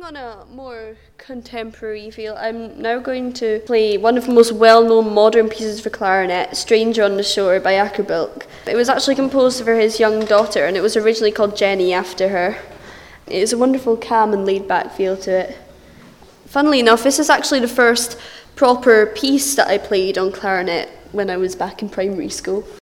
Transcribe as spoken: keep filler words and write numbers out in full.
Moving on a more contemporary feel, I'm now going to play one of the most well-known modern pieces for clarinet, Stranger on the Shore by Akerbilk. It was actually composed for his young daughter, and it was originally called Jenny after her. It has a wonderful calm and laid-back feel to it. Funnily enough, this is actually the first proper piece that I played on clarinet when I was back in primary school.